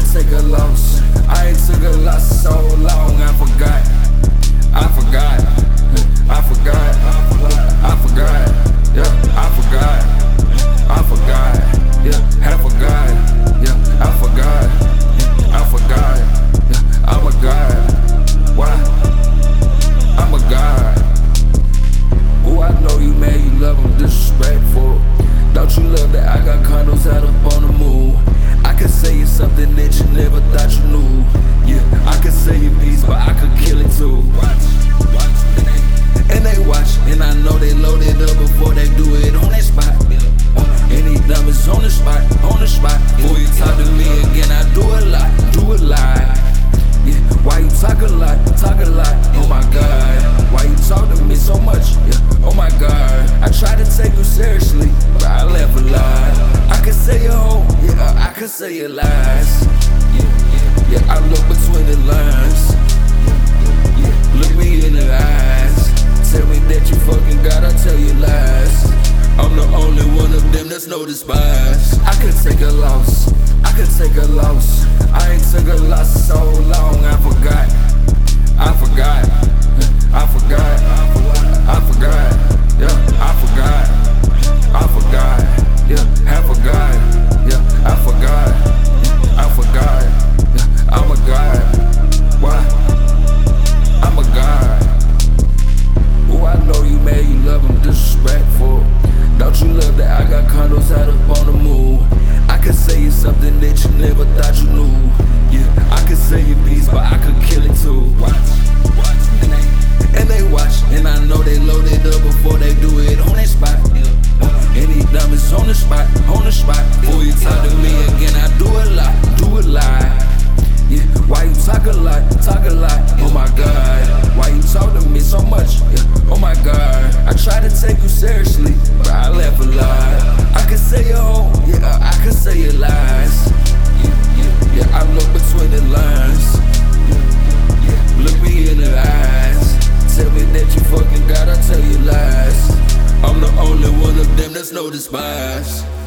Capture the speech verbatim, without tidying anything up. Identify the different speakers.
Speaker 1: take a loss. I ain't took a loss so long, I forgot. I forgot. I forgot. I forgot. Yeah, I forgot. I forgot. Yeah, I forgot. Yeah, I forgot. I forgot. Yeah, I'm a god. Why? I'm a god. Oh, I know you, man. You love them disrespectful. Don't you love that I got condos out up on the moon? I could say you something that you never thought you knew. Yeah, I could say you peace, but I could kill it too. Watch, watch, and they watch, and I know they load it up before they do it on that spot. Uh, and these numbers on the spot, on the spot. Before you talk to me again, I do a lot, do a lot. Yeah, why you talk a lot, talk a lot? Oh my God, why you talk to me so much? Yeah, oh my God, I try to take you seriously, but I laugh a lot. I could say your hoe, yeah, I could say your lies. Yeah, yeah, yeah, I look between the lines. Yeah, yeah, look me in the eyes. Tell me that you fucking God, I tell you lies. I'm the only one of them that's no despise. I could take a loss, I could take a loss. I ain't took a loss so long, I forgot. I forgot. I forgot. I forgot. Yeah, I forgot. I forgot. Yeah, I forgot. Yeah, I forgot. I forgot. Yeah, I'm a god. Why? I'm a god. Oh, I know you, man. You love them disrespectful. Don't you love that I got condos out up on the moon? I could say you something that you never thought you knew. Yeah, I could say you peace, but I could kill it too. Watch, watch, and they, and they watch, and I know they load it up before they do it on that spot. Uh, and these diamonds on the spot, on the spot. Before you talk to me again, I do a lot, do a lot. Yeah, why you talk a lot, talk a lot? Oh my God, why you talk to me so much? Yeah, oh my God, I try to take you seriously, but I laugh a lot. I could say your hoe, yeah, I could say your lies. Yeah, yeah, yeah, I look between the lines. Yeah, yeah, look me in the eyes. Tell me that you fucking God, I tell you lies. I'm the only one of them that's no despise.